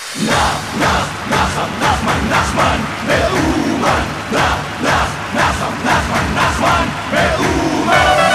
נחמן מאומן, נחמן מאומן.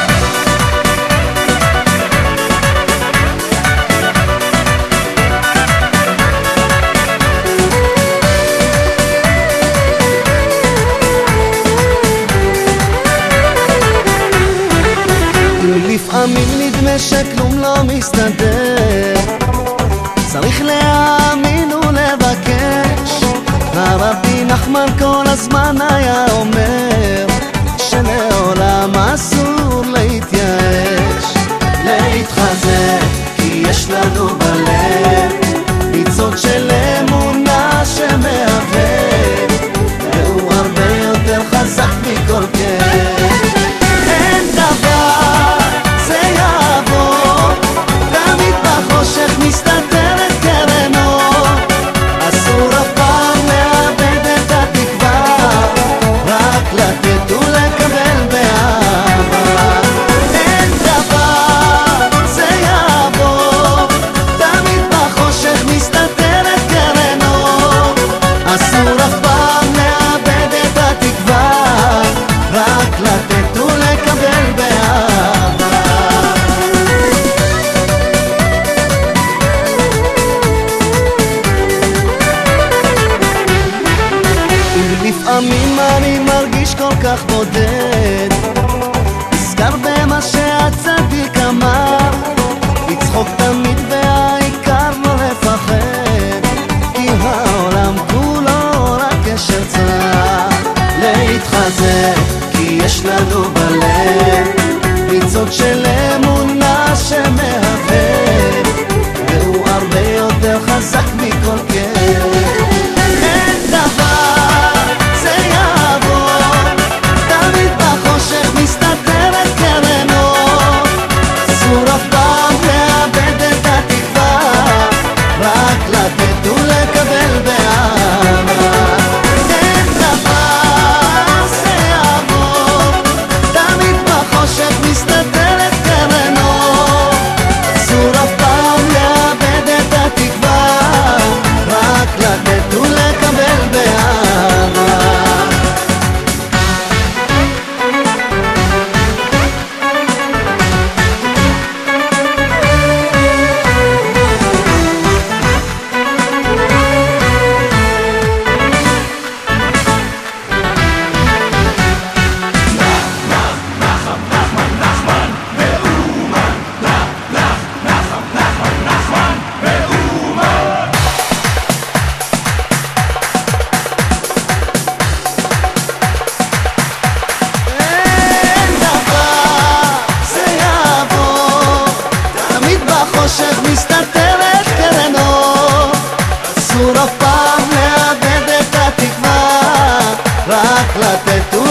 לפעמים נדמה שכלום לא מסתדר, צריך להאמין ולבקש. הרבי נחמן כל הזמן היה אומר שלעולם אסור להתייאש, להתחזק כי יש לנו בלב ניצוץ של אמונה שמהווה, והוא הרבה יותר חזק מכל כאב. אין דבר זה יעבור, תמיד בחושך מסתתרת קרנו, אסור אף פעם לאבד את התקווה, רק לתת ולקבל באהבה. אין דבר זה יעבור, תמיד בחושך מסתתרת קרנו, אסור אף פעם לאבד את התקווה, רק לתת ולקבל באהבה. לפעמים אני מרגיש כל כך בודד, נזכר במה שהצדיק אמר, לצחוק תמיד והעיקר לא לפחד, כי העולם כולו רק קשר צר. להתחזק כי יש לנו בלב ניצוץ של אמונה שמהווה, והוא הרבה יותר חזק מכל כאב. אין דבר זה יעבור, תמיד בחושך מסתתרת קרנו, אסור אף פעם לאבד את התקווה, רק לתת ולקבל באהבה. אין דבר זה יעבור, תמיד בחושך מסתתרת קרנו, אסור אף פעם לאבד את התקווה, רק לתת ולקבל באהבה. בחושך מסתתרת קרנו, אסור אף פעם לאבד את התקווה, רק לתת